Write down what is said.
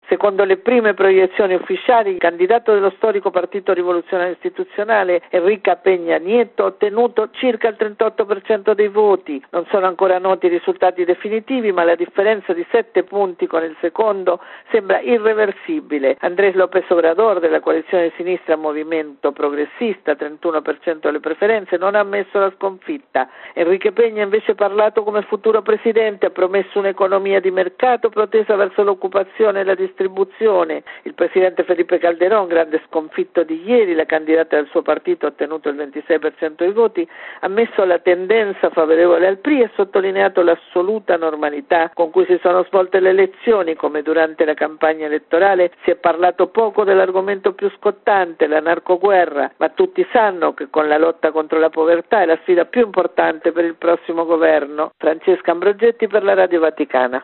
Secondo le prime proiezioni ufficiali, il candidato dello storico Partito Rivoluzionario Istituzionale, Enrique Peña Nieto, ha ottenuto circa il 38% dei voti. Non sono ancora noti i risultati definitivi, ma la differenza di 7 punti con il secondo sembra irreversibile. Andrés López Obrador, della coalizione di sinistra Movimento Progressista, 31% delle preferenze, non ha ammesso la sconfitta. Enrique Peña invece ha parlato come futuro presidente, ha promesso un'economia di mercato protesa verso l'occupazione e la distribuzione. Il presidente Felipe Calderón, grande sconfitto di ieri, la candidata del suo partito ha ottenuto il 26% dei voti, ha messo la tendenza favorevole al PRI e sottolineato l'assoluta normalità con cui si sono svolte le elezioni. Come durante la campagna elettorale si è parlato poco dell'argomento più scottante, la narcoguerra, ma tutti sanno che con la lotta contro la povertà è la sfida più importante per il prossimo governo. Francesca Ambrogetti per la Radio Vaticana.